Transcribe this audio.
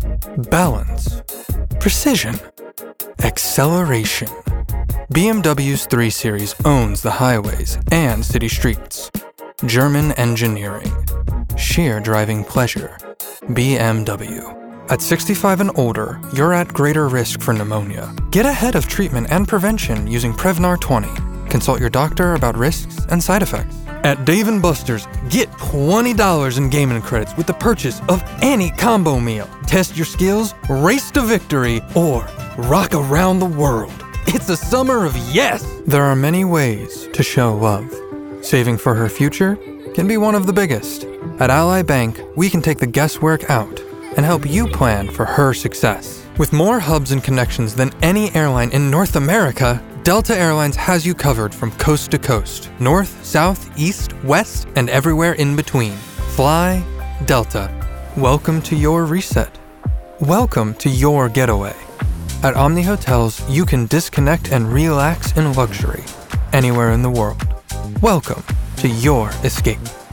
balance, precision, acceleration. BMW's 3 Series owns the highways and city streets. German engineering, sheer driving pleasure. BMW. At 65 and older, you're at greater risk for pneumonia. Get ahead of treatment and prevention using Prevnar 20. Consult your doctor about risks and side effects. At Dave & Buster's, get $20 in gaming credits with the purchase of any combo meal. Test your skills, race to victory, or rock around the world. It's a summer of yes! There are many ways to show love. Saving for her future can be one of the biggest. At Ally Bank, we can take the guesswork out and help you plan for her success. With more hubs and connections than any airline in North America, Delta Airlines has you covered from coast to coast, north, south, east, west, and everywhere in between. Fly Delta. Welcome to your reset. Welcome to your getaway. At Omni Hotels, you can disconnect and relax in luxury anywhere in the world. Welcome to your escape.